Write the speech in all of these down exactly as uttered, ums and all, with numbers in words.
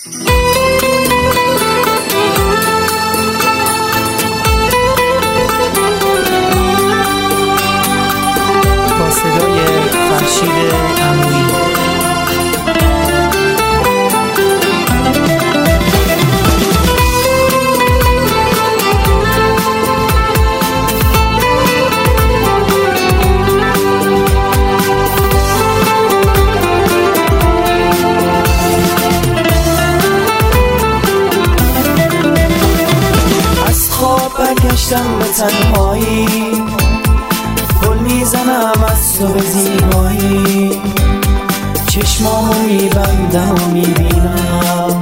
با صدای فرشید عمویی. برگشتم به تنهایی، گل میزنم از تو به زیبایی، چشمامو میبندم و میبینم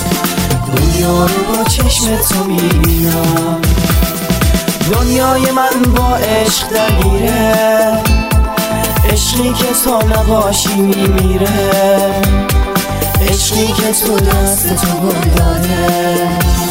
دنیا رو با چشم تو میبینم. دنیای من با عشق درگیره، عشقی که تو نباشی میمیره، عشقی که تو دست تو گل داره،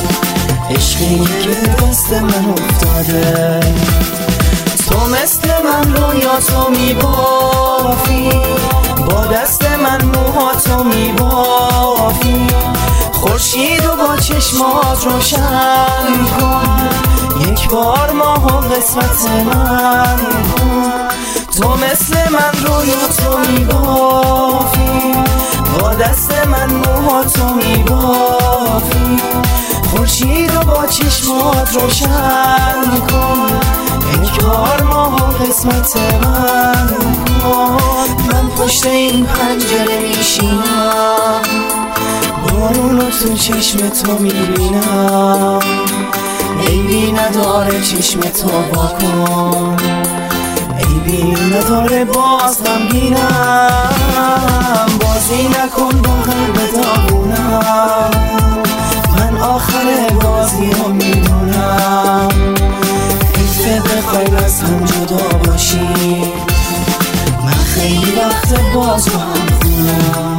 عشقی که دست من افتاده. تو مثل من رویاتو میبافی، با دست من موهاتو میبافی، خورشید و با چشمات روشن کن، یک بار ماه و قسمت من کن. تو مثل من رویاتو میبافی، با دست من موهاتو میبافی، خورشید و با چشمات روشن کن، یک بار ماه و قسمت من کن. من پشت این پنجره میشینم، بارون رو تو چشم تو میبینم، عیبی نداره چشم تو واکن، عیبی نداره باز غمگینم، بازی نکن با قلب داغونم، من آخر بازی رو میدونم، حیفه بخوایم از هم جدا باشیم، من خیلی وقت باز رو هم خونم.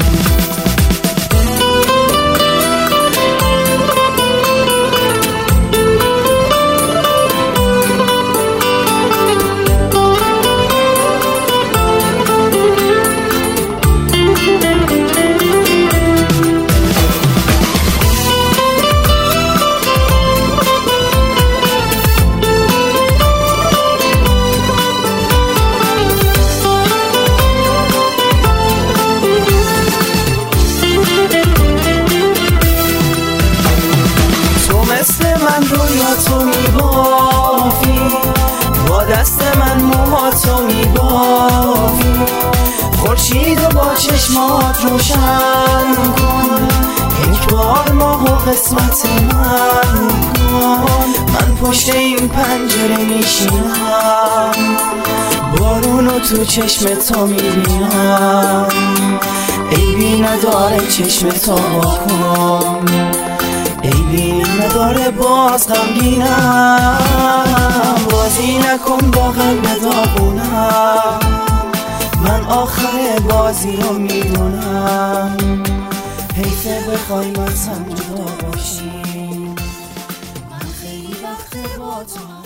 من رویاتو میبافی، با دست من موهاتو میبافی، خورشید و با چشمات روشن کن، یک بار ماه و قسمت من کن. من پشت این پنجره میشینم، بارون رو تو چشم تو میبینم، عیبی نداره چشم تو واکن، عیبی نداره باز غمگینم، بازی نکن با قلب داغونم، من آخر بازی رو میدونم، حیفه بخوایم از هم جدا باشیم، من خیلی وقت با تو